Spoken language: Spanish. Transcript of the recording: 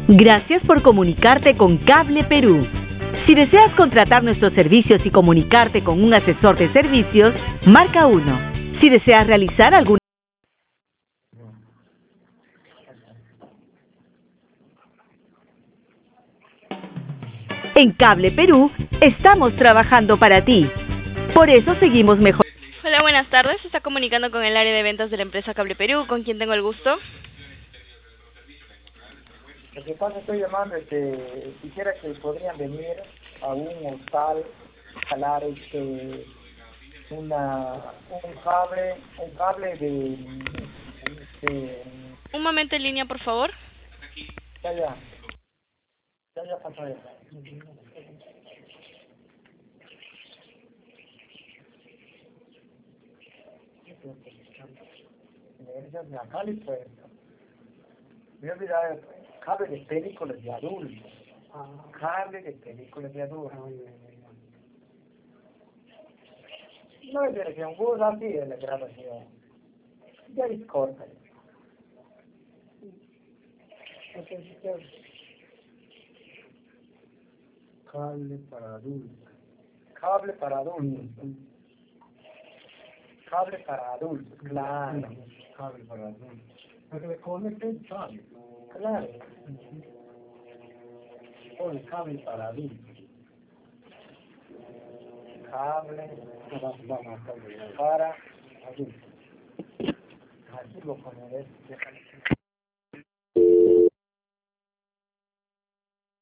Gracias por comunicarte con Cable Perú. Si deseas contratar nuestros servicios y comunicarte con un asesor de servicios, marca 1. Si deseas realizar alguna... En Cable Perú, estamos trabajando para ti. Por eso seguimos mejorando. Hola, buenas tardes. Se está comunicando con el área de ventas de la empresa Cable Perú. ¿Con quién tengo el gusto? Lo que pasa, estoy llamando, quisiera que podrían venir a un hostal, jalar un cable de Un momento en línea, por favor. ya pasó ya. Me acá le puesto. Me he olvidado, cable de películas de adultos. Cable de películas de adultos. No es versión Word, así es la grabación. Ya es corta. Cable para adultos. Cable para adultos. Cable para adultos, claro. Cable para adultos. Porque le conecten cable. Claro. Pone cable para adultos. Cable para adultos. Así lo poneré.